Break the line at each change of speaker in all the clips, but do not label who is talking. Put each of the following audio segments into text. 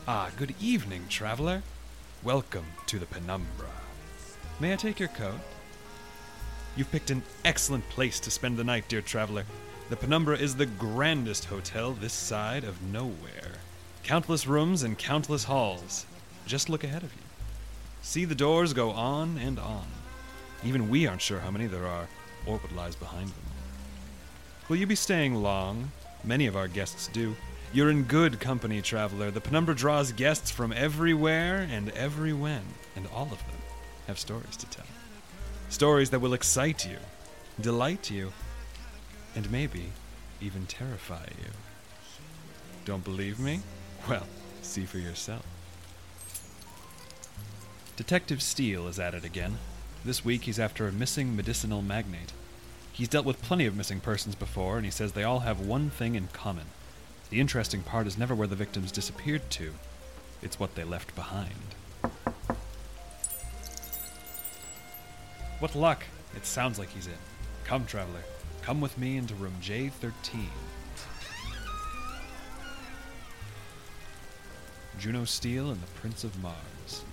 Good evening, traveler. Welcome to the Penumbra. May I take your coat? You've picked an excellent place to spend the night, dear traveler. The Penumbra is the grandest hotel this side of nowhere. Countless rooms and countless halls. Just look ahead of you. See the doors go on and on. Even we aren't sure how many there are, or what lies behind them. Will you be staying long? Many of our guests do. You're in good company, traveler. The Penumbra draws guests from everywhere and every when, and all of them have stories to tell. Stories that will excite you, delight you, and maybe even terrify you. Don't believe me? Well, see for yourself. Detective Steele is at it again. This week he's after a missing medicinal magnate. He's dealt with plenty of missing persons before, and he says they all have one thing in common. The interesting part is never where the victims disappeared to. It's what they left behind. What luck! It sounds like he's in. Come, traveler. Come with me into room J13. Juno Steele and the Prince of Mars.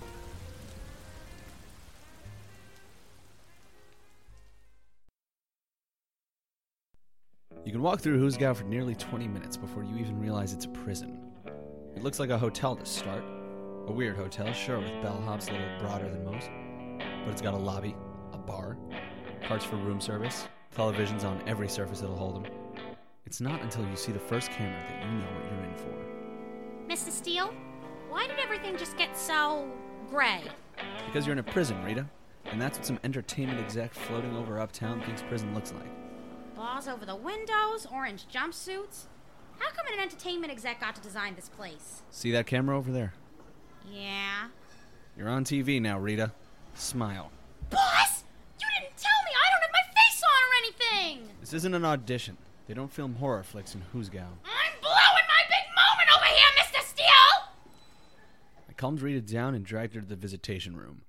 You can walk through Hoosegow for nearly 20 minutes before you even realize it's a prison. It looks like a hotel to start. A weird hotel, sure, with bellhops a little broader than most. But it's got a lobby, a bar, carts for room service, televisions on every surface that'll hold them. It's not until you see the first camera that you know what you're in for.
Mr. Steele, why did everything just get so gray?
Because you're in a prison, Rita. And that's what some entertainment exec floating over uptown thinks prison looks like.
Bars over the windows, orange jumpsuits. How come an entertainment exec got to design this place?
See that camera over there?
Yeah.
You're on TV now, Rita. Smile.
Boss! You didn't tell me! I don't have my face on or anything!
This isn't an audition. They don't film horror flicks in Hoosegow.
I'm blowing my big moment over here, Mr. Steele!
I calmed Rita down and dragged her to the visitation room.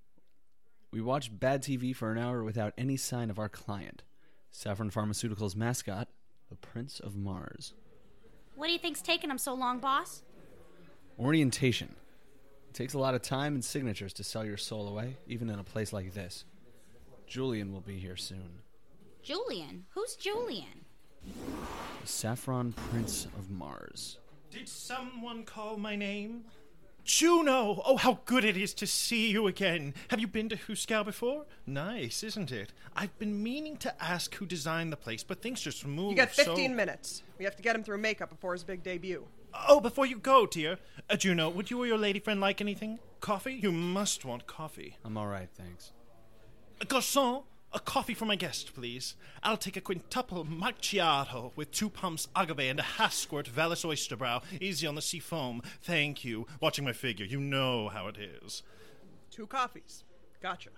We watched bad TV for an hour without any sign of our client. Saffron Pharmaceuticals' mascot, the Prince of Mars.
What do you think's taking him so long, boss?
Orientation. It takes a lot of time and signatures to sell your soul away, even in a place like this. Julian will be here soon.
Julian? Who's Julian?
The Saffron Prince of Mars.
Did someone call my name? Juno! Oh, how good it is to see you again. Have you been to Hoosegow before? Nice, isn't it? I've been meaning to ask who designed the place, but things just move.
You got 15 minutes. We have to get him through makeup before his big debut.
Oh, before you go, dear. Juno, would you or your lady friend like anything? Coffee? You must want coffee.
I'm all right, thanks.
Garçon, a coffee for my guest, please. I'll take a quintuple macchiato with 2 pumps agave and a half squirt Vallis oyster brow. Easy on the sea foam. Thank you. Watching my figure, you know how it is.
2 coffees. Gotcha.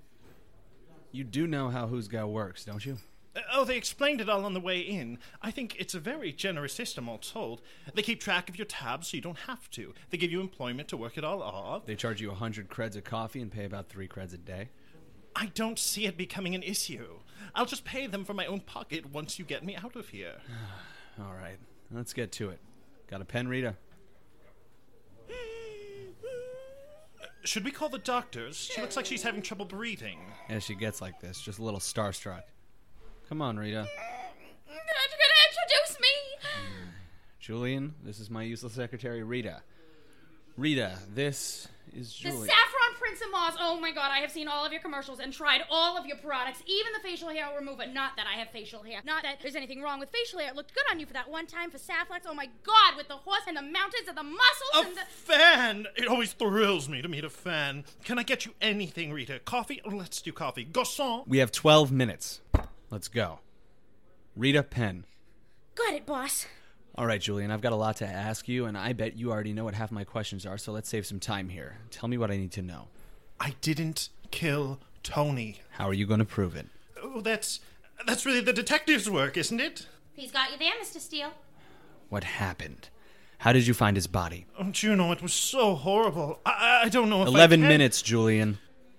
You do know how Hoosegow works, don't you?
They explained it all on the way in. I think it's a very generous system, all told. They keep track of your tabs so you don't have to. They give you employment to work it all off.
They charge you 100 creds a coffee and pay about 3 creds a day.
I don't see it becoming an issue. I'll just pay them from my own pocket once you get me out of here.
All right, let's get to it. Got a pen, Rita?
Should we call the doctors? She looks like she's having trouble breathing.
Yeah, she gets like this, just a little starstruck. Come on, Rita.
You're gonna introduce me?
Julian, this is my useless secretary, Rita. Rita, this is
The
Julian.
Saffron Prince of Mars. Oh my god, I have seen all of your commercials and tried all of your products, even the facial hair remover. Not that I have facial hair. Not that there's anything wrong with facial hair. It looked good on you for that one time for Saflex. Oh my god, with the horse and the mountains and the muscles and the...
Fan! It always thrills me to meet a fan. Can I get you anything, Rita? Coffee? Oh, let's do coffee. Garçon!
We have 12 minutes. Let's go. Rita, pen.
Got it, boss.
All right, Julian, I've got a lot to ask you, and I bet you already know what half my questions are, so let's save some time here. Tell me what I need to know.
I didn't kill Tony.
How are you going to prove it?
Oh, that's really the detective's work, isn't it?
He's got you there, Mr. Steele.
What happened? How did you find his body?
Oh, Juno, it was so horrible. I don't know if
11 minutes, Julian.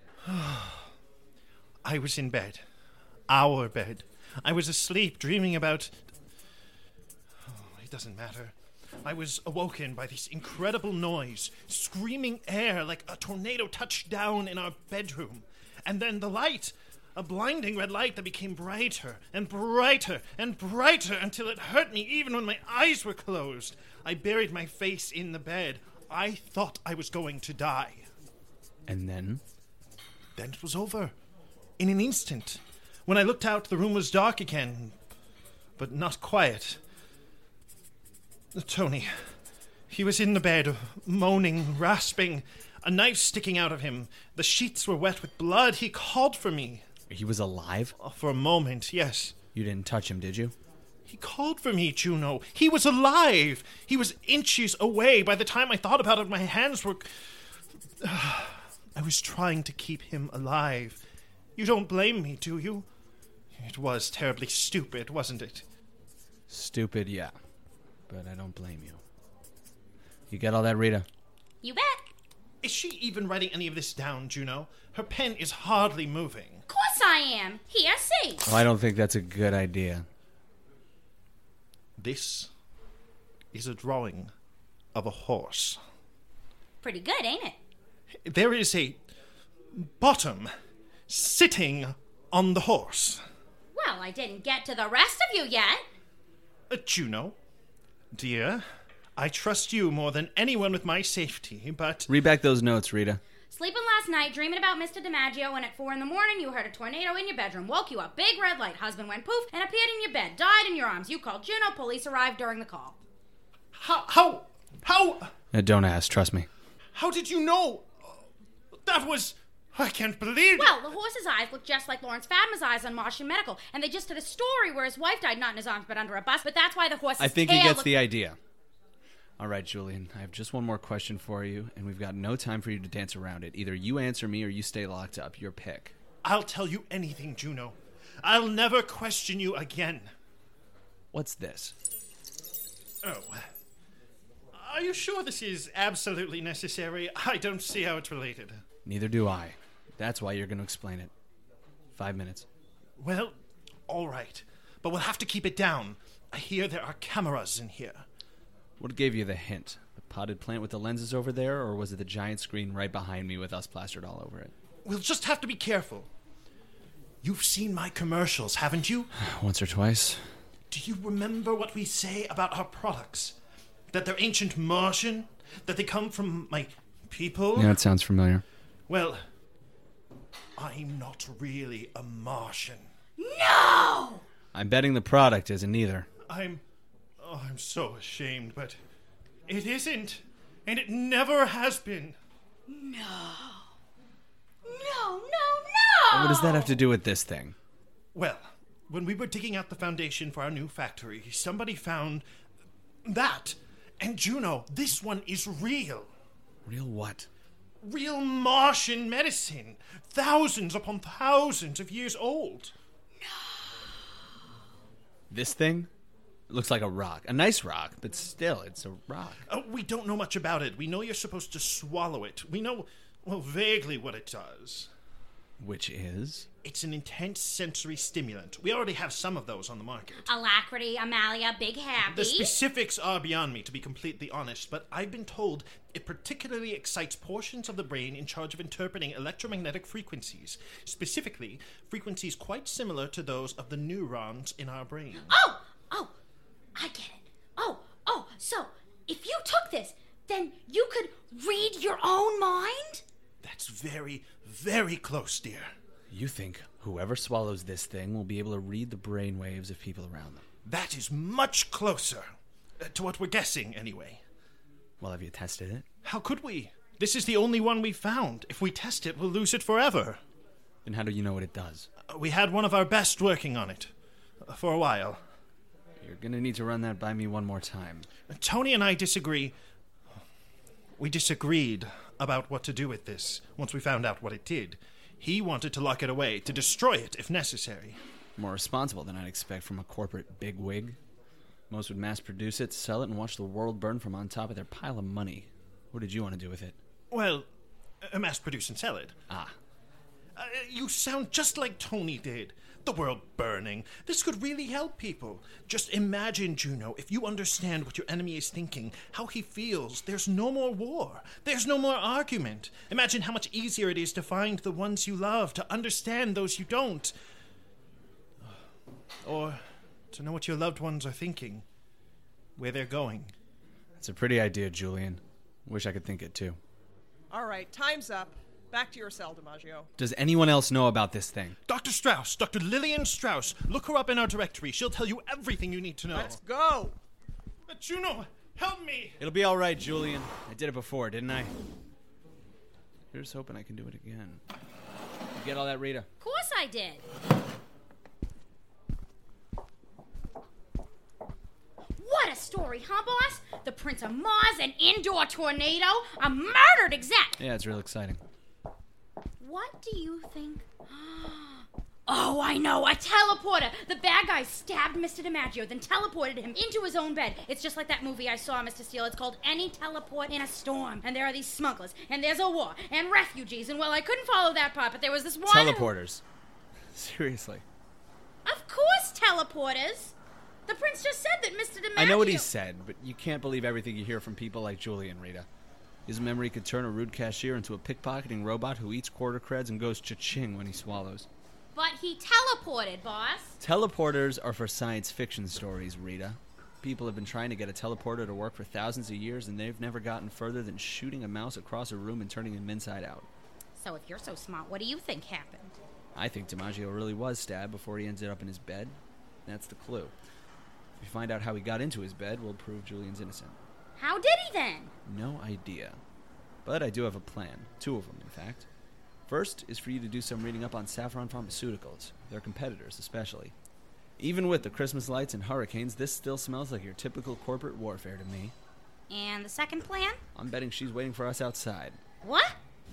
I was in bed. Our bed. I was asleep, dreaming about... Oh, it doesn't matter. I was awoken by this incredible noise, screaming air like a tornado touched down in our bedroom. And then the light, a blinding red light that became brighter and brighter and brighter until it hurt me even when my eyes were closed. I buried my face in the bed. I thought I was going to die.
And then?
Then it was over. In an instant. When I looked out, the room was dark again, but not quiet. Tony, he was in the bed, moaning, rasping, a knife sticking out of him. The sheets were wet with blood. He called for me.
He was alive?
For a moment, yes.
You didn't touch him, did you?
He called for me, Juno. He was alive. He was inches away. By the time I thought about it, my hands were... I was trying to keep him alive. You don't blame me, do you? It was terribly stupid, wasn't it?
Stupid, yeah. But I don't blame you. You get all that, Rita?
You bet.
Is she even writing any of this down, Juno? Her pen is hardly moving.
Of course I am. Here, see.
Oh, I don't think that's a good idea.
This is a drawing of a horse.
Pretty good, ain't it?
There is a bottom sitting on the horse.
Well, I didn't get to the rest of you yet.
Juno, dear, I trust you more than anyone with my safety, but...
Read back those notes, Rita.
Sleeping last night, dreaming about Mr. DiMaggio, and at 4 a.m, you heard a tornado in your bedroom. Woke you up, big red light. Husband went poof and appeared in your bed. Died in your arms. You called Juno. Police arrived during the call.
How?
Don't ask, trust me.
How did you know? That was... I can't believe it.
Well, the horse's eyes look just like Lawrence Fadma's eyes on Martian Medical, and they just did a story where his wife died not in his arms but under a bus, but that's why the horse's
I think
tail
he gets
looked...
the idea. All right, Julian, I have just one more question for you, and we've got no time for you to dance around it. Either you answer me or you stay locked up. Your pick.
I'll tell you anything, Juno. I'll never question you again.
What's this?
Oh. Are you sure this is absolutely necessary? I don't see how it's related.
Neither do I. That's why you're going to explain it. 5 minutes.
Well, all right. But we'll have to keep it down. I hear there are cameras in here.
What gave you the hint? The potted plant with the lenses over there, or was it the giant screen right behind me with us plastered all over it?
We'll just have to be careful. You've seen my commercials, haven't you?
Once or twice.
Do you remember what we say about our products? That they're ancient Martian? That they come from my people?
Yeah, it sounds familiar.
Well, I'm not really a Martian.
No!
I'm betting the product isn't either.
I'm so ashamed, but it isn't. And it never has been.
No.
What does that have to do with this thing?
Well, when we were digging out the foundation for our new factory, somebody found that. And Juno, this one is real.
Real what?
Real Martian medicine. Thousands upon thousands of years old.
This thing? It looks like a rock. A nice rock, but still, it's a rock.
We don't know much about it. We know you're supposed to swallow it. We know, well, vaguely what it does.
Which is?
It's an intense sensory stimulant. We already have some of those on the market.
Alacrity, Amalia, Big Happy.
The specifics are beyond me, to be completely honest, but I've been told it particularly excites portions of the brain in charge of interpreting electromagnetic frequencies, specifically frequencies quite similar to those of the neurons in our brain.
Oh, I get it. So if you took this, then you could read your own mind?
That's very, very close, dear.
You think whoever swallows this thing will be able to read the brain waves of people around them?
That is much closer to what we're guessing, anyway.
Well, have you tested it?
How could we? This is the only one we found. If we test it, we'll lose it forever.
Then how do you know what it does?
We had one of our best working on it. For a while.
You're gonna need to run that by me one more time.
Tony and I disagree. We disagreed about what to do with this once we found out what it did. He wanted to lock it away, to destroy it if necessary.
More responsible than I'd expect from a corporate bigwig. Most would mass produce it, sell it, and watch the world burn from on top of their pile of money. What did you want to do with it?
Well, mass produce and sell it.
Ah.
You sound just like Tony did. the world burning. This could really help people. Just imagine, Juno, if you understand what your enemy is thinking, how he feels. There's no more war. There's no more argument. Imagine how much easier it is to find the ones you love, to understand those you don't. Or to know what your loved ones are thinking, where they're going.
That's a pretty idea, Julian. Wish I could think it too.
All right, time's up. Back to your cell, DiMaggio.
Does anyone else know about this thing?
Dr. Strauss, Dr. Lillian Strauss. Look her up in our directory. She'll tell you everything you need to know.
Let's go.
Juno, help me!
It'll be all right, Julian. I did it before, didn't I? Here's hoping I can do it again. You get all that, Rita?
Of course I did. What a story, huh, boss? The Prince of Mars, an indoor tornado, a murdered exec.
Yeah, it's real exciting.
What do you think? Oh, I know, a teleporter. The bad guy stabbed Mr. DiMaggio, then teleported him into his own bed. It's just like that movie I saw, Mr. Steele. It's called Any Teleport in a Storm. And there are these smugglers, and there's a war, and refugees, and well, I couldn't follow that part, but there was this one...
Teleporters. Seriously.
Of course, teleporters. The prince just said that Mr. DiMaggio...
I know what he said, but you can't believe everything you hear from people like Julian, Rita. His memory could turn a rude cashier into a pickpocketing robot who eats quarter creds and goes cha-ching when he swallows.
But he teleported, boss.
Teleporters are for science fiction stories, Rita. People have been trying to get a teleporter to work for thousands of years, and they've never gotten further than shooting a mouse across a room and turning him inside out.
So if you're so smart, what do you think happened?
I think DiMaggio really was stabbed before he ended up in his bed. That's the clue. If we find out how he got into his bed, we'll prove Julian's innocent.
How did he then?
No idea. But I do have a plan. 2 of them, in fact. First is for you to do some reading up on Saffron Pharmaceuticals, their competitors especially. Even with the Christmas lights and hurricanes, this still smells like your typical corporate warfare to me.
And the second plan?
I'm betting she's waiting for us outside.
What?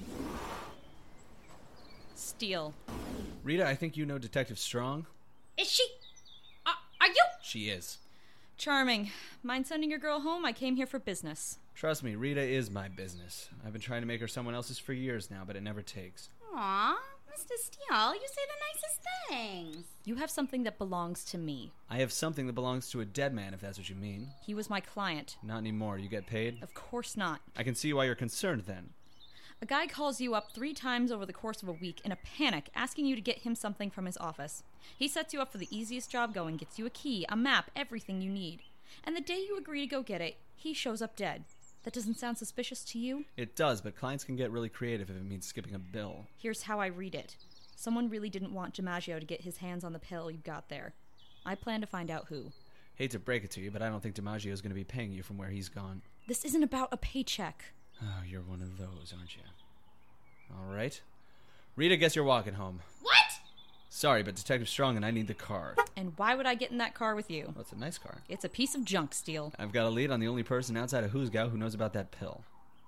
Steele.
Rita, I think you know Detective Strong.
Is she... Are you...
She is.
Charming. Mind sending your girl home? I came here for business.
Trust me, Rita is my business. I've been trying to make her someone else's for years now, but it never takes.
Aw, Mr. Steele, you say the nicest things.
You have something that belongs to me.
I have something that belongs to a dead man, if that's what you mean.
He was my client.
Not anymore. You get paid?
Of course not.
I can see why you're concerned, then.
A guy calls you up 3 times over the course of a week in a panic, asking you to get him something from his office. He sets you up for the easiest job going, gets you a key, a map, everything you need. And the day you agree to go get it, he shows up dead. That doesn't sound suspicious to you?
It does, but clients can get really creative if it means skipping a bill.
Here's how I read it. Someone really didn't want DiMaggio to get his hands on the pill you got there. I plan to find out who.
Hate to break it to you, but I don't think DiMaggio is going to be paying you from where he's gone.
This isn't about a paycheck.
Oh, you're one of those, aren't you? All right. Rita, guess you're walking home.
What?
Sorry, but Detective Strong and I need the car.
And why would I get in that car with you?
Well, it's a nice car.
It's a piece of junk, Steele.
I've got a lead on the only person outside of Hoosgow who knows about that pill.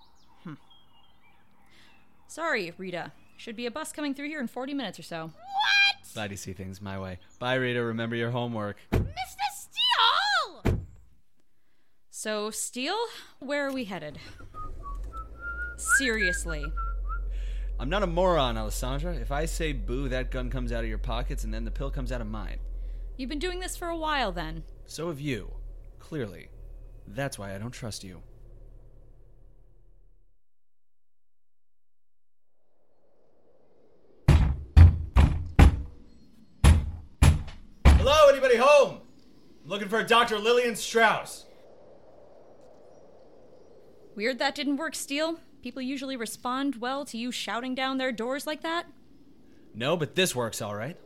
Sorry, Rita. Should be a bus coming through here in 40 minutes or so.
What?
Glad you see things my way. Bye, Rita. Remember your homework.
Mr. Steele!
So, Steele, where are we headed? Seriously.
I'm not a moron, Alessandra. If I say boo, that gun comes out of your pockets and then the pill comes out of mine.
You've been doing this for a while, then.
So have you. Clearly. That's why I don't trust you. Hello, anybody home? I'm looking for Dr. Lillian Strauss.
Weird that didn't work, Steele. People usually respond well to you shouting down their doors like that.
No, but this works all right.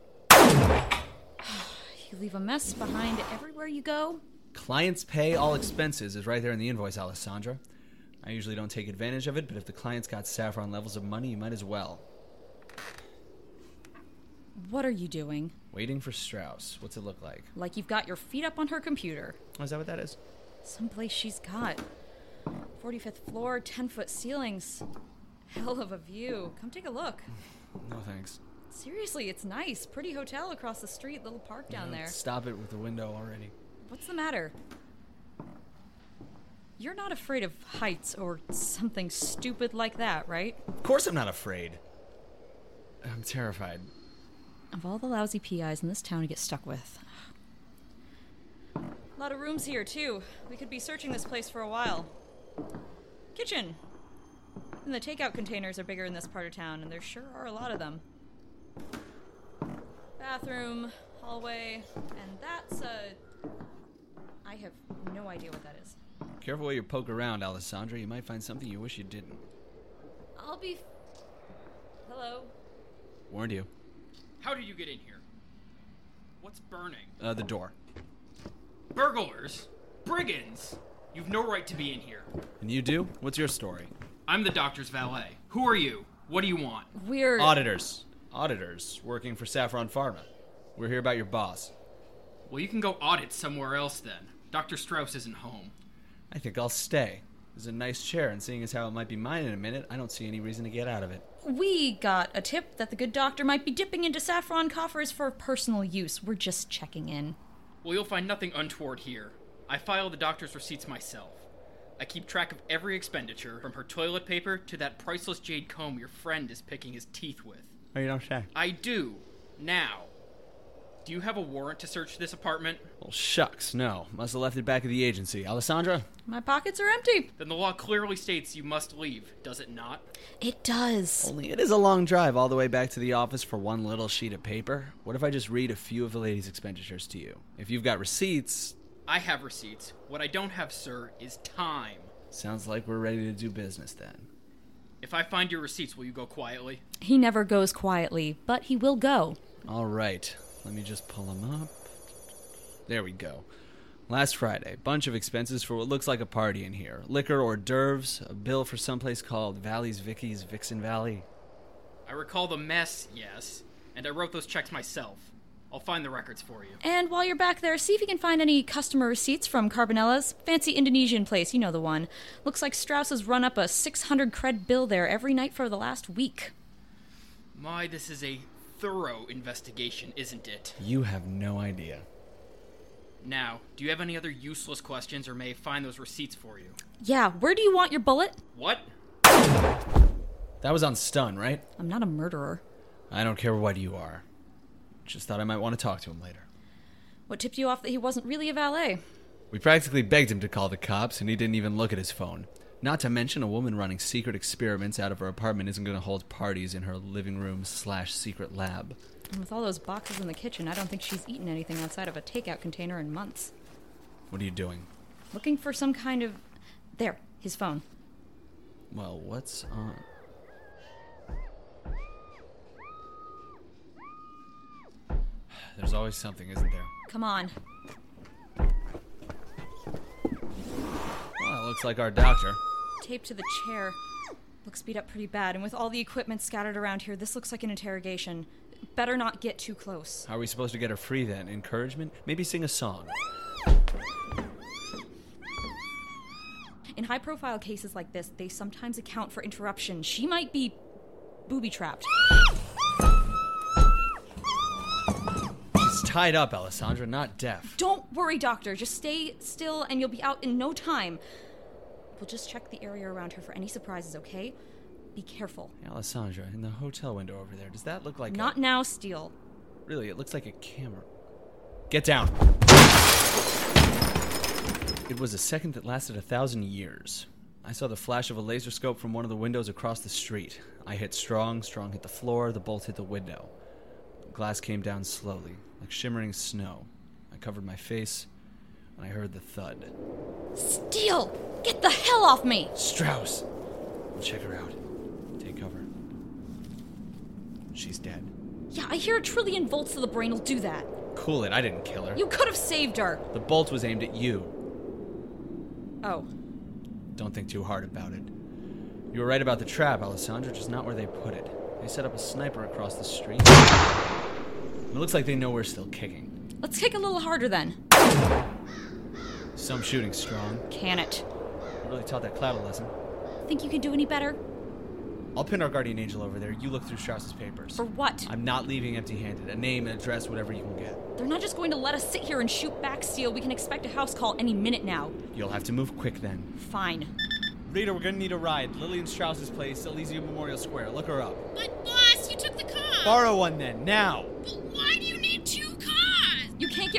You leave a mess behind everywhere you go.
Clients pay all expenses is right there in the invoice, Alessandra. I usually don't take advantage of it, but if the client's got Saffron levels of money, you might as well.
What are you doing?
Waiting for Strauss. What's it look like?
Like you've got your feet up on her computer.
Oh, is that what that is?
Someplace she's got. 45th floor, 10-foot ceilings. Hell of a view. Come take a look.
No, thanks.
Seriously, it's nice. Pretty hotel across the street, little park down there.
Stop it with the window already.
What's the matter? You're not afraid of heights or something stupid like that, right?
Of course I'm not afraid. I'm terrified.
Of all the lousy PIs in this town to get stuck with. A lot of rooms here, too. We could be searching this place for a while. Kitchen! And the takeout containers are bigger in this part of town, and there sure are a lot of them. Bathroom, hallway, and that's I have no idea what that is.
Careful where you poke around, Alessandra. You might find something you wish you didn't.
I'll be... Hello?
Warned you.
How did you get in here? What's burning?
The door.
Burglars? Brigands? You've no right to be in here.
And you do? What's your story?
I'm the doctor's valet. Who are you? What do you want?
We're...
Auditors. Auditors working for Saffron Pharma. We're here about your boss.
Well, you can go audit somewhere else then. Dr. Strauss isn't home.
I think I'll stay. There's a nice chair, and seeing as how it might be mine in a minute, I don't see any reason to get out of it.
We got a tip that the good doctor might be dipping into Saffron coffers for personal use. We're just checking in.
Well, you'll find nothing untoward here. I file the doctor's receipts myself. I keep track of every expenditure, from her toilet paper to that priceless jade comb your friend is picking his teeth with.
Oh, you don't say?
I do. Now. Do you have a warrant to search this apartment?
Well, shucks, no. Must have left it back at the agency. Alessandra?
My pockets are empty.
Then the law clearly states you must leave, does it not?
It does.
Only it is a long drive all the way back to the office for one little sheet of paper. What if I just read a few of the lady's expenditures to you? If you've got receipts...
I have receipts. What I don't have, sir, is time.
Sounds like we're ready to do business then.
If I find your receipts, will you go quietly?
He never goes quietly, but he will go.
All right. Let me just pull them up. There we go. Last Friday, bunch of expenses for what looks like a party in here. Liquor, hors d'oeuvres, a bill for someplace called Valley's Vicky's Vixen Valley.
I recall the mess, yes, and I wrote those checks myself. I'll find the records for you.
And while you're back there, see if you can find any customer receipts from Carbonella's. Fancy Indonesian place, you know the one. Looks like Strauss has run up a 600 cred bill there every night for the last week.
My, this is a thorough investigation, isn't it?
You have no idea.
Now, do you have any other useless questions, or may I find those receipts for you?
Yeah, where do you want your bullet?
What?
That was on stun, right?
I'm not a murderer.
I don't care what you are. Just thought I might want to talk to him later.
What tipped you off that he wasn't really a valet?
We practically begged him to call the cops, and he didn't even look at his phone. Not to mention a woman running secret experiments out of her apartment isn't going to hold parties in her living room / secret lab.
And with all those boxes in the kitchen, I don't think she's eaten anything outside of a takeout container in months.
What are you doing?
Looking for some kind of... There, his phone.
Well, what's on... There's always something, isn't there?
Come on.
Well, it looks like our doctor.
Taped to the chair. Looks beat up pretty bad, and with all the equipment scattered around here, this looks like an interrogation. Better not get too close.
How are we supposed to get her free then? Encouragement? Maybe sing a song.
In high-profile cases like this, they sometimes account for interruption. She might be booby-trapped.
She's tied up, Alessandra, not deaf.
Don't worry, Doctor. Just stay still, and you'll be out in no time. We'll just check the area around her for any surprises, okay? Be careful.
Hey, Alessandra, in the hotel window over there, does that look like
Not now, Steele.
Really, it looks like a camera. Get down. It was a second that lasted 1,000 years. I saw the flash of a laser scope from one of the windows across the street. I hit Strong hit the floor, the bolt hit the window. The glass came down slowly, like shimmering snow. I covered my face, and I heard the thud.
Steele! Get the hell off me!
Strauss! We'll check her out. Take cover. She's dead.
Yeah, I hear 1 trillion volts to the brain will do that.
Cool it, I didn't kill her.
You could have saved her!
The bolt was aimed at you.
Oh.
Don't think too hard about it. You were right about the trap, Alessandra, just not where they put it. They set up a sniper across the street. It looks like they know we're still kicking.
Let's kick a little harder then.
Some shooting, Strong.
Can it?
I really taught that cloud a lesson.
Think you can do any better?
I'll pin our guardian angel over there. You look through Strauss's papers.
For what?
I'm not leaving empty-handed. A name, an address, whatever you can get.
They're not just going to let us sit here and shoot back, Steele. We can expect a house call any minute now.
You'll have to move quick then.
Fine.
Rita, we're gonna need a ride. Lillian Strauss's place, Elysium Memorial Square. Look her up.
But, boss, you took the car.
Borrow one then, now!
But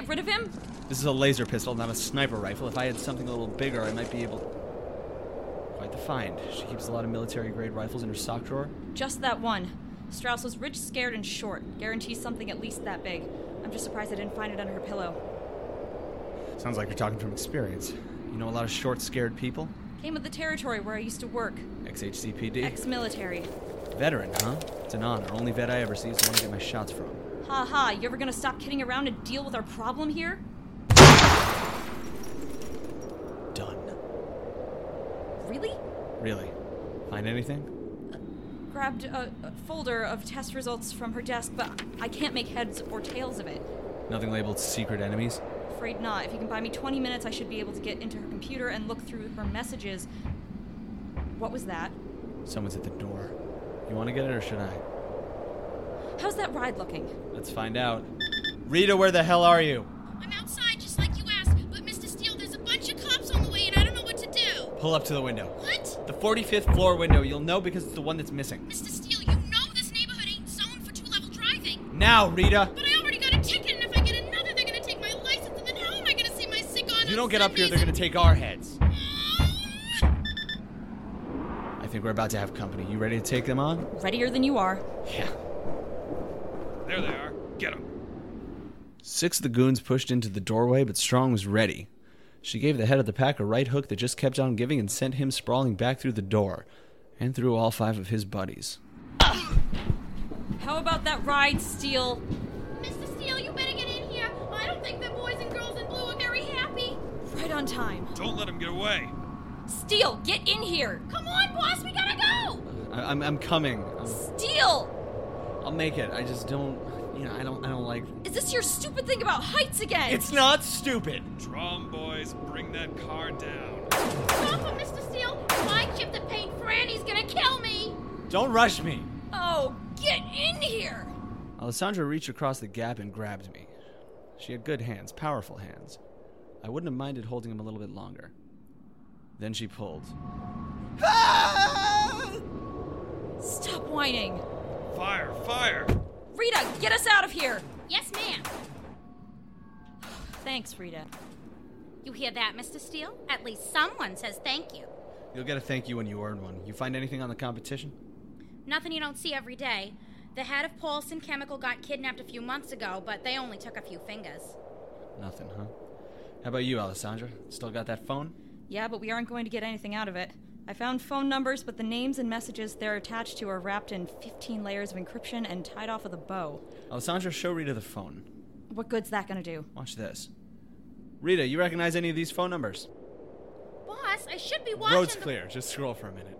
get rid of him?
This is a laser pistol, not a sniper rifle. If I had something a little bigger, I might be able... Quite the find. She keeps a lot of military-grade rifles in her sock drawer.
Just that one. Strauss was rich, scared, and short. Guarantees something at least that big. I'm just surprised I didn't find it under her pillow.
Sounds like you're talking from experience. You know a lot of short, scared people?
Came with the territory where I used to work.
Ex-HCPD?
Ex-military.
Veteran, huh? It's an honor. Only vet I ever see is the one I get my shots from.
Ha ha, you ever gonna stop kidding around and deal with our problem here?
Done.
Really?
Really? Find anything?
Grabbed a folder of test results from her desk, but I can't make heads or tails of it.
Nothing labeled secret enemies?
Afraid not. If you can buy me 20 minutes, I should be able to get into her computer and look through her messages. What was that?
Someone's at the door. You want to get it or should I?
How's that ride looking?
Let's find out. Rita, where the hell are you?
I'm outside just like you asked, but Mr. Steele, there's a bunch of cops on the way and I don't know what to do.
Pull up to the window.
What?
The 45th floor window. You'll know because it's the one that's missing.
Mr. Steele, you know this neighborhood ain't zoned for two-level driving.
Now, Rita!
But I already got a ticket, and if I get another, they're gonna take my license, and then how am I gonna see my sick on
If you don't get up here, they're gonna take our heads. I think we're about to have company. You ready to take them on?
Readier than you are.
Yeah.
There they are. Get them.
6 of the goons pushed into the doorway, but Strong was ready. She gave the head of the pack a right hook that just kept on giving and sent him sprawling back through the door, and through all 5 of his buddies.
How about that ride, Steele?
Mr. Steele, you better get in here. I don't think the boys and girls in blue are very happy.
Right on time.
Don't let him get away.
Steele, get in here!
Come on, boss, we gotta go.
I'm coming.
Steele!
I'll make it. I just don't... I don't like...
Is this your stupid thing about heights again?
It's not stupid!
Drum, boys. Bring that car down.
Stop him, Mr. Steele. If I chip the paint, Franny's gonna kill me.
Don't rush me!
Oh, get in here!
Alessandra reached across the gap and grabbed me. She had good hands, powerful hands. I wouldn't have minded holding him a little bit longer. Then she pulled.
Stop whining.
Fire! Fire!
Rita, get us out of here!
Yes, ma'am.
Thanks, Rita.
You hear that, Mr. Steele? At least someone says thank you.
You'll get a thank you when you earn one. You find anything on the competition?
Nothing you don't see every day. The head of Paulson Chemical got kidnapped a few months ago, but they only took a few fingers.
Nothing, huh? How about you, Alessandra? Still got that phone?
Yeah, but we aren't going to get anything out of it. I found phone numbers, but the names and messages they're attached to are wrapped in 15 layers of encryption and tied off with a bow.
Alessandra, show Rita the phone.
What good's that gonna do?
Watch this. Rita, you recognize any of these phone numbers?
Boss, I should be watching
Road's clear. Just scroll for a minute.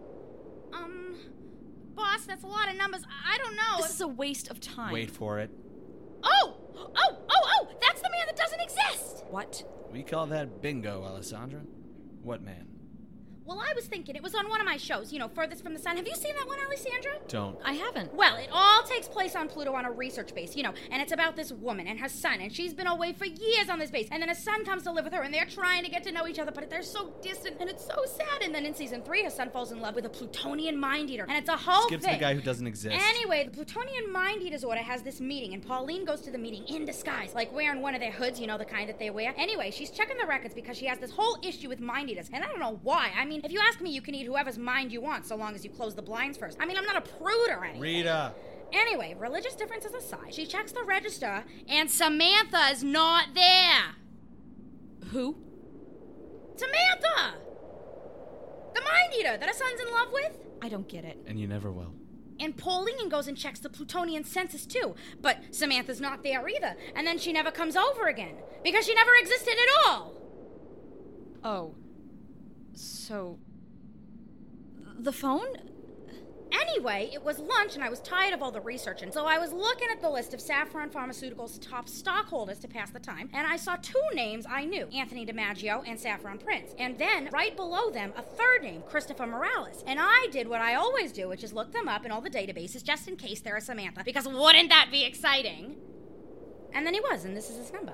Boss, that's a lot of numbers. I don't know.
This is a waste of time.
Wait for it.
Oh! That's the man that doesn't exist!
What?
We call that bingo, Alessandra. What man?
Well, I was thinking it was on one of my shows, Furthest from the Sun. Have you seen that one, Alessandra?
Don't.
I haven't.
Well, it all takes place on Pluto on a research base, and it's about this woman and her son, and she's been away for years on this base, and then her son comes to live with her, and they're trying to get to know each other, but they're so distant, and it's so sad. And then in season 3, her son falls in love with a Plutonian mind eater, and it's a whole
Skips
thing.
the guy who doesn't exist.
Anyway, the Plutonian mind eater's order has this meeting, and Pauline goes to the meeting in disguise, like wearing one of their hoods, the kind that they wear. Anyway, she's checking the records because she has this whole issue with mind eaters, and I don't know why. I mean, if you ask me, you can eat whoever's mind you want so long as you close the blinds first. I mean, I'm not a prude or anything.
Rita!
Anyway, religious differences aside, she checks the register, and Samantha's not there.
Who?
Samantha! The mind eater that her son's in love with.
I don't get it.
And you never will.
And Pauline goes and checks the Plutonian census too, but Samantha's not there either, and then she never comes over again, because she never existed at all.
Oh. So... the phone?
Anyway, it was lunch and I was tired of all the research, and so I was looking at the list of Saffron Pharmaceuticals' top stockholders to pass the time, and I saw 2 names I knew, Anthony DiMaggio and Saffron Prince. And then, right below them, a 3rd name, Christopher Morales. And I did what I always do, which is look them up in all the databases just in case they're a Samantha, because wouldn't that be exciting? And then he was, and this is his number.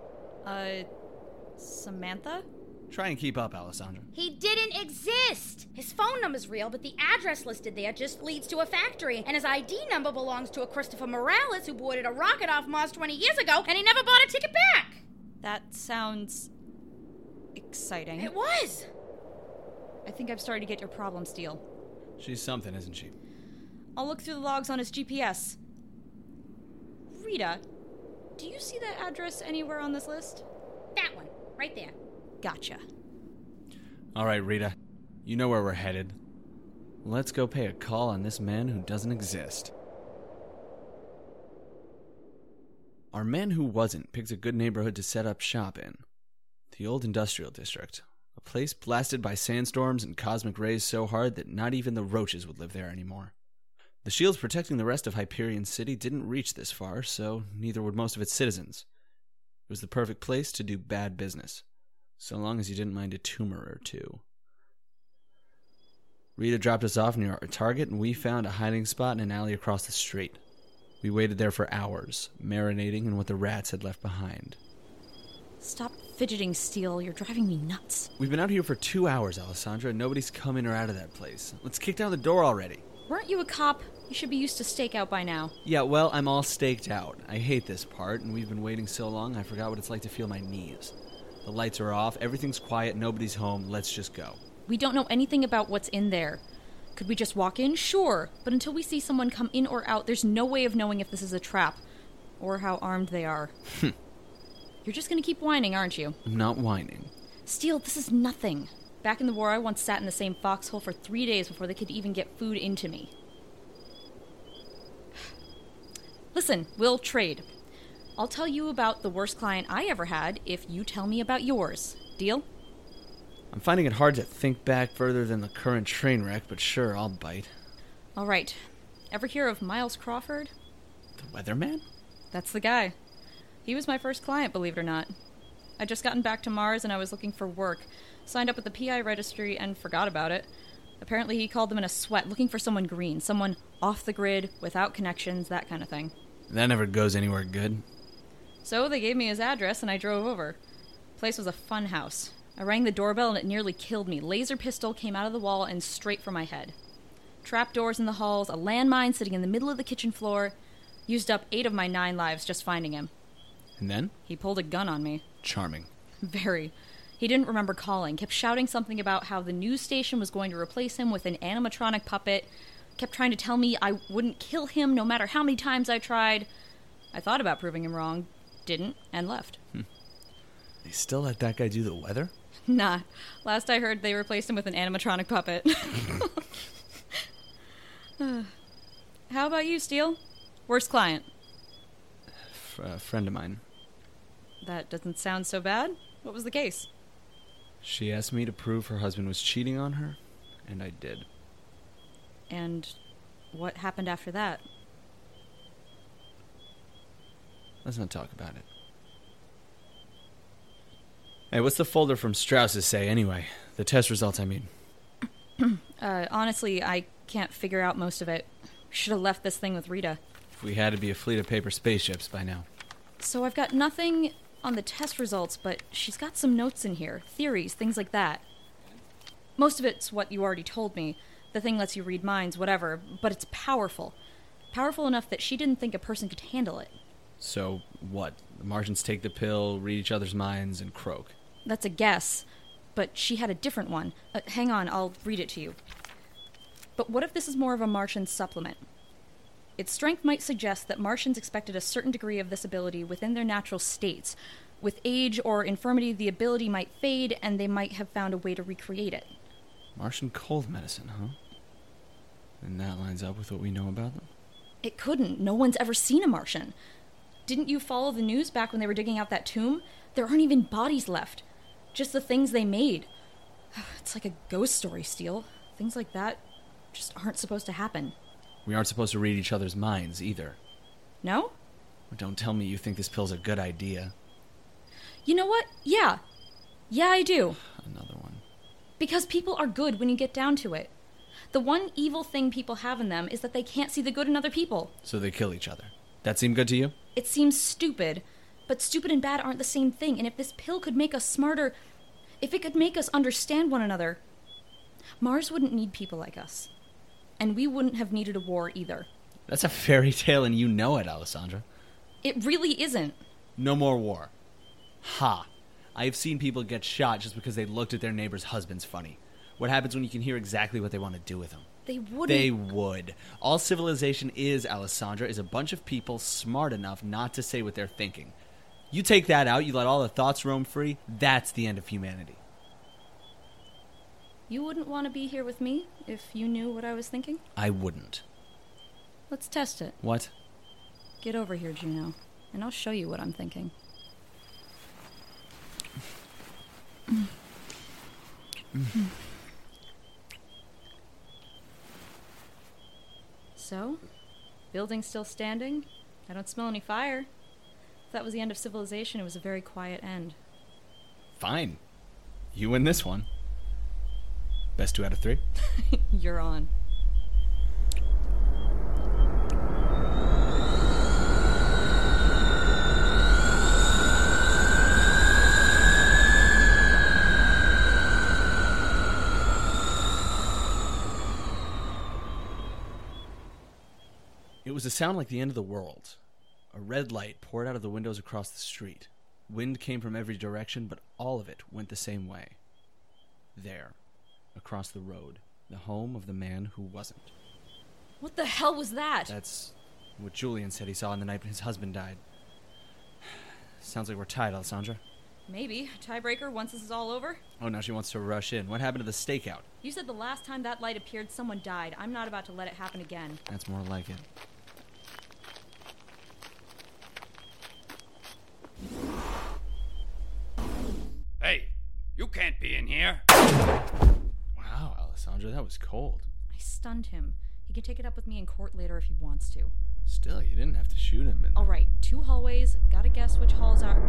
Samantha?
Try and keep up, Alessandra.
He didn't exist! His phone number's real, but the address listed there just leads to a factory, and his ID number belongs to a Christopher Morales who boarded a rocket off Mars 20 years ago, and he never bought a ticket back!
That sounds exciting.
It was!
I think I'm starting to get your problem, Steele.
She's something, isn't she?
I'll look through the logs on his GPS. Rita, do you see that address anywhere on this list?
That one, right there.
Gotcha.
All right, Rita. You know where we're headed. Let's go pay a call on this man who doesn't exist. Our man who wasn't picked a good neighborhood to set up shop in. The old industrial district. A place blasted by sandstorms and cosmic rays so hard that not even the roaches would live there anymore. The shields protecting the rest of Hyperion City didn't reach this far, so neither would most of its citizens. It was the perfect place to do bad business, so long as you didn't mind a tumor or two. Rita dropped us off near our target, and we found a hiding spot in an alley across the street. We waited there for hours, marinating in what the rats had left behind.
Stop fidgeting, Steele. You're driving me nuts.
We've been out here for 2 hours, Alessandra, and nobody's come in or out of that place. Let's kick down the door already.
Weren't you a cop? You should be used to stakeout by now.
Yeah, well, I'm all staked out. I hate this part, and we've been waiting so long I forgot what it's like to feel my knees. The lights are off, everything's quiet, nobody's home, let's just go.
We don't know anything about what's in there. Could we just walk in? Sure. But until we see someone come in or out, there's no way of knowing if this is a trap. Or how armed they are. You're just gonna keep whining, aren't you?
I'm not whining.
Steele, this is nothing. Back in the war, I once sat in the same foxhole for 3 days before they could even get food into me. Listen, we'll trade. I'll tell you about the worst client I ever had if you tell me about yours. Deal?
I'm finding it hard to think back further than the current train wreck, but sure, I'll bite.
All right. Ever hear of Miles Crawford?
The weatherman?
That's the guy. He was my first client, believe it or not. I'd just gotten back to Mars and I was looking for work. Signed up with the PI registry and forgot about it. Apparently he called them in a sweat, looking for someone green, someone off the grid, without connections, that kind of thing.
That never goes anywhere good.
So they gave me his address and I drove over. Place was a fun house. I rang the doorbell and it nearly killed me. Laser pistol came out of the wall and straight for my head. Trapdoors in the halls, a landmine sitting in the middle of the kitchen floor. Used up 8 of my 9 lives just finding him.
And then?
He pulled a gun on me.
Charming.
Very. He didn't remember calling, kept shouting something about how the news station was going to replace him with an animatronic puppet, kept trying to tell me I wouldn't kill him no matter how many times I tried. I thought about proving him wrong, didn't, and left.
They still let that guy do the weather?
Nah. Last I heard, they replaced him with an animatronic puppet. How about you, Steele? Worst client?
A friend of mine.
That doesn't sound so bad. What was the case?
She asked me to prove her husband was cheating on her, and I did.
And what happened after that?
Let's not talk about it. Hey, what's the folder from Strauss's say, anyway? The test results, I mean.
Honestly, I can't figure out most of it. Should have left this thing with Rita.
If we had to be a fleet of paper spaceships by now.
So I've got nothing on the test results, but she's got some notes in here. Theories, things like that. Most of it's what you already told me. The thing lets you read minds, whatever, but it's powerful. Powerful enough that she didn't think a person could handle it.
So, what? The Martians take the pill, read each other's minds, and croak.
That's a guess, but she had a different one. Hang on, I'll read it to you. But what if this is more of a Martian supplement? Its strength might suggest that Martians expected a certain degree of this ability within their natural states. With age or infirmity, the ability might fade, and they might have found a way to recreate it.
Martian cold medicine, huh? And that lines up with what we know about them?
It couldn't. No one's ever seen a Martian. Didn't you follow the news back when they were digging out that tomb? There aren't even bodies left. Just the things they made. It's like a ghost story, Steele. Things like that just aren't supposed to happen.
We aren't supposed to read each other's minds, either.
No?
Don't tell me you think this pill's a good idea.
You know what? Yeah. Yeah, I do.
Another one.
Because people are good when you get down to it. The one evil thing people have in them is that they can't see the good in other people.
So they kill each other. That seem good to you?
It seems stupid. But stupid and bad aren't the same thing, and if this pill could make us smarter, if it could make us understand one another, Mars wouldn't need people like us. And we wouldn't have needed a war either.
That's a fairy tale and you know it, Alessandra.
It really isn't.
No more war. Ha! I have seen people get shot just because they looked at their neighbor's husbands funny. What happens when you can hear exactly what they want to do with them?
They wouldn't.
They would. All civilization is, Alessandra, is a bunch of people smart enough not to say what they're thinking. You take that out, you let all the thoughts roam free, that's the end of humanity.
You wouldn't want to be here with me if you knew what I was thinking?
I wouldn't.
Let's test it.
What?
Get over here, Juno, and I'll show you what I'm thinking. So? Building still standing? I don't smell any fire. If that was the end of civilization, it was a very quiet end.
Fine. You win this one. Best 2 out of 3?
You're on.
It was a sound like the end of the world. A red light poured out of the windows across the street. Wind came from every direction, but all of it went the same way. There, across the road, the home of the man who wasn't.
What the hell was that?
That's what Julian said he saw on the night his husband died. Sounds like we're tied, Alessandra.
Maybe. Tiebreaker once this is all over?
Oh, now she wants to rush in. What happened to the stakeout?
You said the last time that light appeared, someone died. I'm not about to let it happen again.
That's more like it.
Hey, you can't be in here.
Wow, Alessandra, that was cold.
I stunned him. He can take it up with me in court later if he wants to.
Still, you didn't have to shoot him.
All right, 2 hallways. Gotta guess which halls are...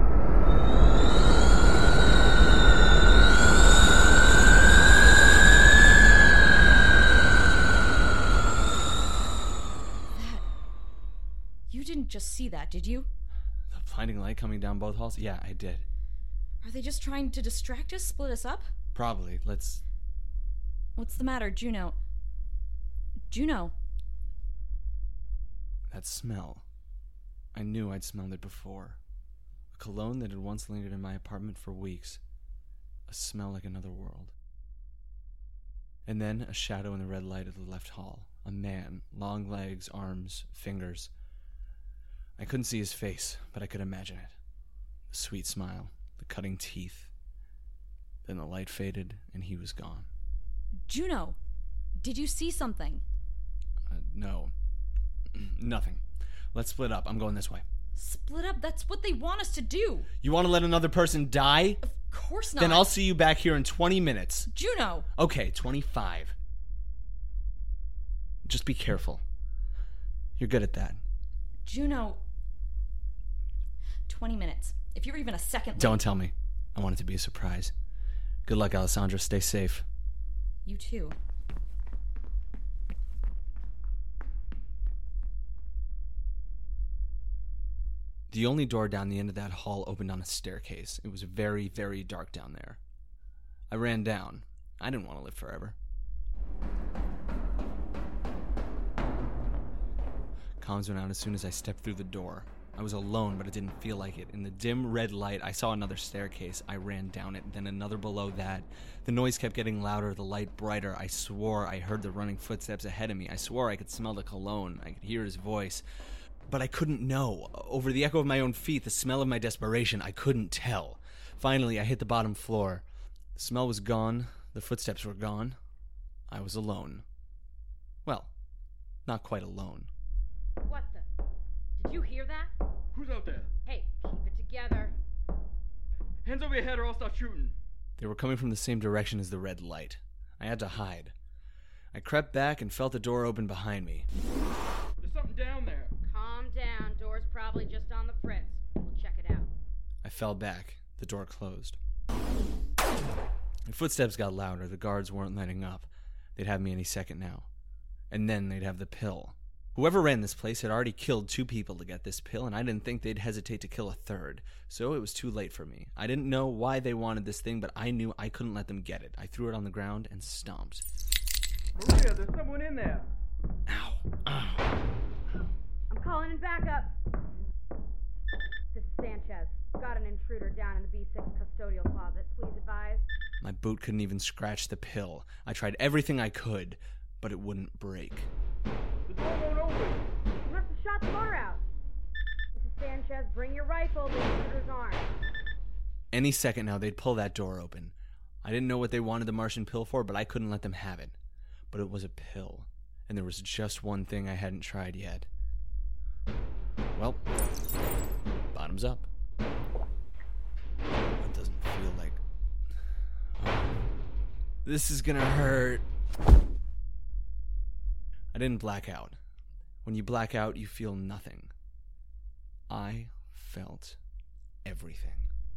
That... You didn't just see that, did you?
The blinding light coming down both halls? Yeah, I did.
Are they just trying to distract us, split us up?
Probably. Let's...
What's the matter, Juno? Juno.
That smell. I knew I'd smelled it before. A cologne that had once lingered in my apartment for weeks. A smell like another world. And then a shadow in the red light of the left hall. A man, long legs, arms, fingers. I couldn't see his face, but I could imagine it. The sweet smile, the cutting teeth. Then the light faded, and he was gone.
Juno, did you see something?
No. Nothing. Let's split up. I'm going this way.
Split up? That's what they want us to do.
You want to let another person die?
Of course not.
Then I'll see you back here in 20 minutes.
Juno!
Okay, 25. Just be careful. You're good at that.
Juno. 20 minutes. If you're even a second late...
Don't tell me. I want it to be a surprise. Good luck, Alessandra. Stay safe.
You too.
The only door down the end of that hall opened on a staircase. It was very, very dark down there. I ran down. I didn't want to live forever. Comms went out as soon as I stepped through the door. I was alone, but it didn't feel like it. In the dim red light, I saw another staircase. I ran down it, then another below that. The noise kept getting louder, the light brighter. I swore I heard the running footsteps ahead of me. I swore I could smell the cologne. I could hear his voice. But I couldn't know. Over the echo of my own feet, the smell of my desperation, I couldn't tell. Finally, I hit the bottom floor. The smell was gone. The footsteps were gone. I was alone. Well, not quite alone.
What the? Did you hear that?
Who's out there?
Hey, keep it together.
Hands over your head or I'll start shooting.
They were coming from the same direction as the red light. I had to hide. I crept back and felt the door open behind me.
There's something down there.
Calm down. Door's probably just on the fritz. We'll check it out.
I fell back. The door closed. The footsteps got louder. The guards weren't letting up. They'd have me any second now. And then they'd have the pill. Whoever ran this place had already killed 2 people to get this pill, and I didn't think they'd hesitate to kill a third. So it was too late for me. I didn't know why they wanted this thing, but I knew I couldn't let them get it. I threw it on the ground and stomped.
Maria, there's someone in there.
Ow.
I'm calling in backup. This is Sanchez. Got an intruder down in the B6 custodial closet. Please advise.
My boot couldn't even scratch the pill. I tried everything I could, but it wouldn't break.
The door won't open. You must have shot the motor out. Mrs. Sanchez, bring your rifle. The intruder's armed.
Any second now, they'd pull that door open. I didn't know what they wanted the Martian pill for, but I couldn't let them have it. But it was a pill, and there was just one thing I hadn't tried yet. Well, bottoms up. It doesn't feel like... Oh, this is gonna hurt. I didn't black out. When you black out, you feel nothing. I felt everything.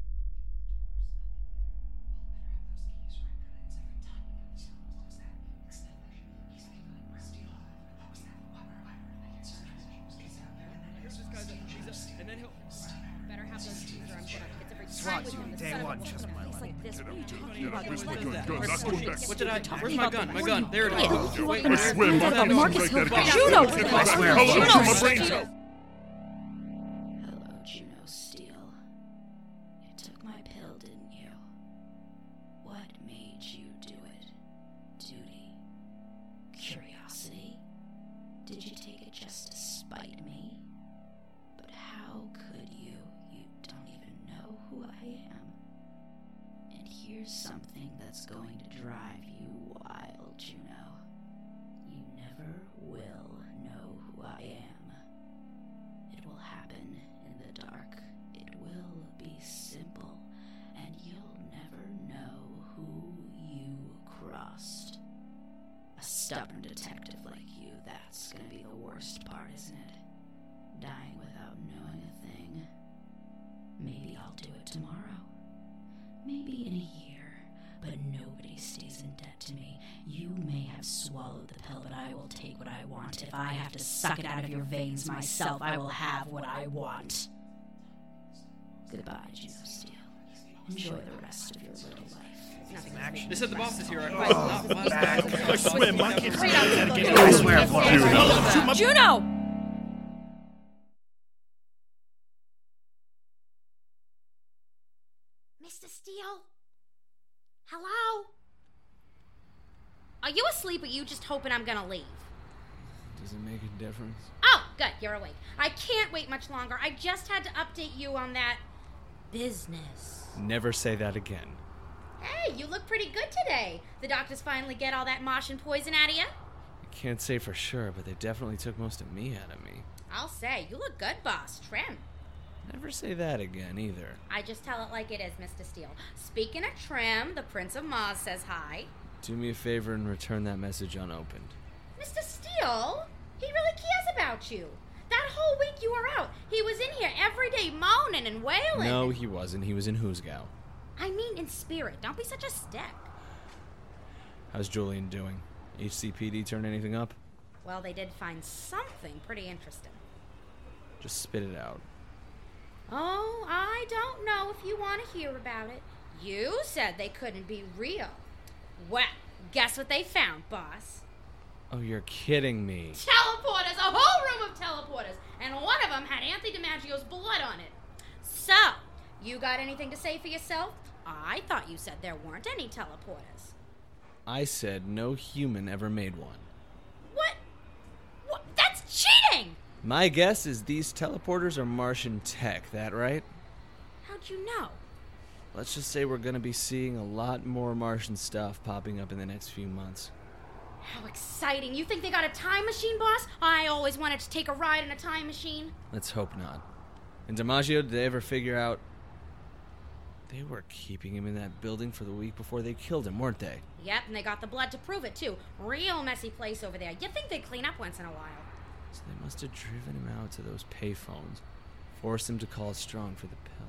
Better have those keys or I'm gonna hit every time with him.
Day one, just my
It's like this. What are you talking about?
What did I... Where's my gun? My gun. There it is. Wait,
I swear, Marcus, he'll
Juno!
I swear,
Juno!
Hello, Juno Steel. You took my pill, didn't you? What made you do it? Duty? Curiosity? Did you take it just to spite me? But how could you? You don't even know who I am. And here's something that's going to drive you wild, Juno. You never will know who I am. It will happen in the dark. It will be simple, and you'll never know who you crossed. A stubborn detective like you, that's gonna be the worst part, isn't it? Dying without knowing a thing. Maybe I'll do it tomorrow. Maybe in a year. But nobody stays in debt to me. You may have swallowed the pill, but I will take what I want. If I have to suck it out of your veins myself, I will have what I want. Goodbye, Juno Steel. Enjoy the rest of your little life.
They said the boss is here. I
swear, my kids
I swear, Juno!
Mr. Steele? Hello? Are you asleep or you just hoping I'm gonna leave?
Does it make a difference?
Oh, good, you're awake. I can't wait much longer. I just had to update you on that business.
Never say that again.
Hey, you look pretty good today. The doctors finally get all that Martian poison out of you?
I can't say for sure, but they definitely took most of me out of me.
I'll say, you look good, boss. Trim.
Never say that again, either.
I just tell it like it is, Mr. Steele. Speaking of trim, the Prince of Mars says hi.
Do me a favor and return that message unopened.
Mr. Steele, he really cares about you. That whole week you were out, he was in here every day moaning and wailing.
No, he wasn't. He was in Hoosgow.
I mean in spirit. Don't be such a stick.
How's Julian doing? HCPD turn anything up?
Well, they did find something pretty interesting.
Just spit it out.
Oh, I don't know if you want to hear about it. You said they couldn't be real. Well, guess what they found, boss?
Oh, you're kidding me.
Teleporters! A whole room of teleporters! And one of them had Anthony DiMaggio's blood on it. So, you got anything to say for yourself? I thought you said there weren't any teleporters.
I said no human ever made one.
What? That's cheating!
My guess is these teleporters are Martian tech, that right?
How'd you know?
Let's just say we're going to be seeing a lot more Martian stuff popping up in the next few months.
How exciting. You think they got a time machine, boss? I always wanted to take a ride in a time machine.
Let's hope not. And DiMaggio, did they ever figure out... They were keeping him in that building for the week before they killed him, weren't they?
Yep, and they got the blood to prove it, too. Real messy place over there. You'd think they'd clean up once in a while.
So they must have driven him out to those payphones, forced him to call Strong for the pill.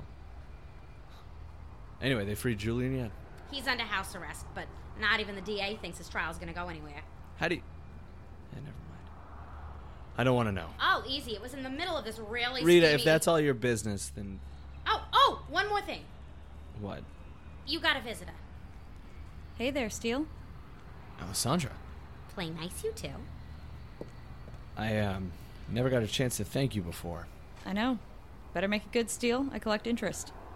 Anyway, they freed Julian yet?
He's under house arrest, but not even the DA thinks his trial's gonna go anywhere.
How do you... never mind. I don't want to know.
Oh, easy. It was in the middle of this really
Rita,
steamy...
if that's all your business, then...
Oh, one more thing.
What?
You got a visitor.
Hey there, Steele.
Alessandra.
Play nice, you two.
I, never got a chance to thank you before.
I know. Better make it good, Steele. I collect interest.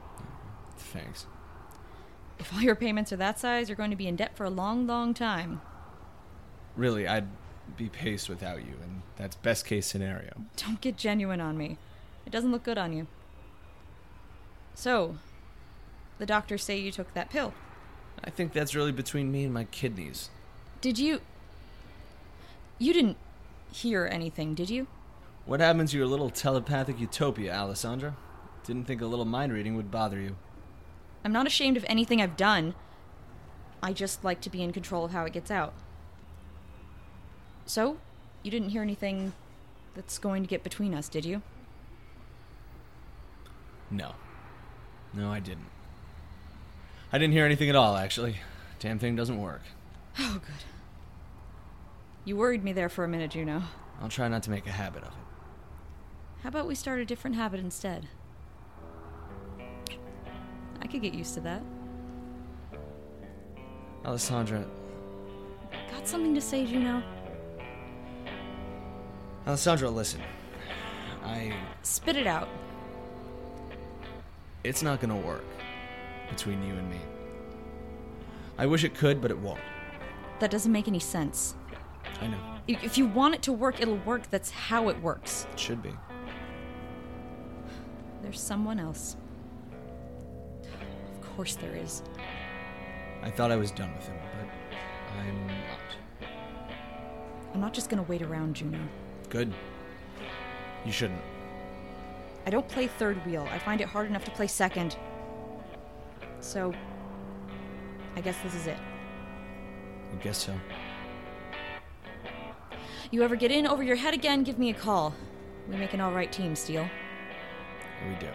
Thanks.
If all your payments are that size, you're going to be in debt for a long, long time.
Really, I'd be paced without you, and that's best case scenario.
Don't get genuine on me. It doesn't look good on you. So, the doctors say you took that pill.
I think that's really between me and my kidneys.
Did you... You didn't hear anything, did you?
What happens to your little telepathic utopia, Alessandra? Didn't think a little mind reading would bother you.
I'm not ashamed of anything I've done. I just like to be in control of how it gets out. So, you didn't hear anything that's going to get between us, did you?
No. No, I didn't. I didn't hear anything at all, actually. Damn thing doesn't work.
Oh, good. You worried me there for a minute, Juno.
I'll try not to make a habit of it.
How about we start a different habit instead? I could get used to that.
Alessandra...
Got something to say, Juno?
Alessandra, listen.
Spit it out.
It's not gonna work between you and me. I wish it could, but it won't.
That doesn't make any sense.
I know.
If you want it to work, it'll work. That's how it works.
It should be.
There's someone else. Of course there is.
I thought I was done with him, but I'm not.
I'm not just gonna wait around, Juno.
Good. You shouldn't.
I don't play third wheel. I find it hard enough to play second. So, I guess this is it.
I guess so.
You ever get in over your head again, give me a call. We make an alright team, Steel.
We do.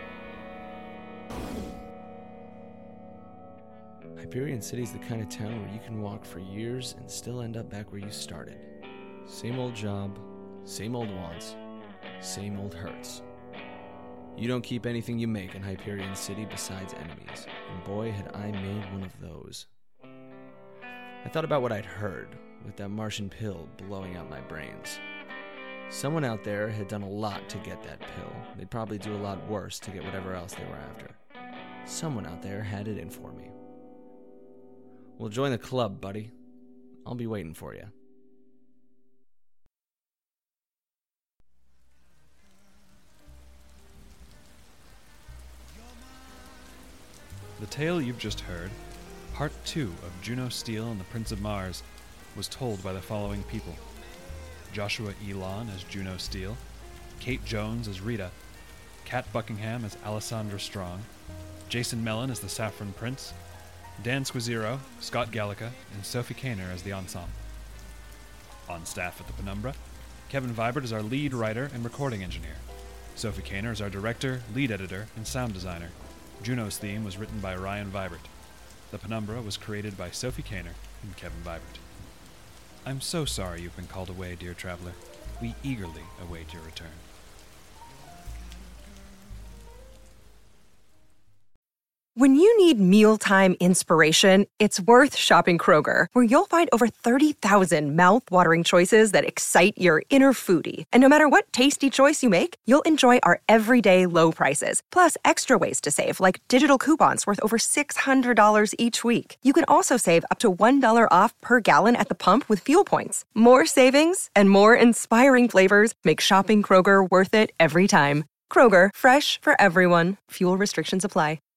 Hyperion City's the kind of town where you can walk for years and still end up back where you started. Same old job, same old wants, same old hurts. You don't keep anything you make in Hyperion City besides enemies, and boy had I made one of those. I thought about what I'd heard, with that Martian pill blowing out my brains. Someone out there had done a lot to get that pill. They'd probably do a lot worse to get whatever else they were after. Someone out there had it in for me. Well, join the club, buddy. I'll be waiting for you.
The tale you've just heard, Part 2 of Juno Steel and the Prince of Mars, was told by the following people. Joshua Elon as Juno Steel, Kate Jones as Rita, Kat Buckingham as Alessandra Strong, Jason Mellon as the Saffron Prince, Dan Squizero, Scott Gallica, and Sophie Kaner as the ensemble. On staff at the Penumbra, Kevin Vibert is our lead writer and recording engineer. Sophie Kaner is our director, lead editor, and sound designer. Juno's theme was written by Ryan Vibert. The Penumbra was created by Sophie Kaner and Kevin Vibert. I'm so sorry you've been called away, dear traveler. We eagerly await your return.
When you need mealtime inspiration, it's worth shopping Kroger, where you'll find over 30,000 mouth-watering choices that excite your inner foodie. And no matter what tasty choice you make, you'll enjoy our everyday low prices, plus extra ways to save, like digital coupons worth over $600 each week. You can also save up to $1 off per gallon at the pump with fuel points. More savings and more inspiring flavors make shopping Kroger worth it every time. Kroger, fresh for everyone. Fuel restrictions apply.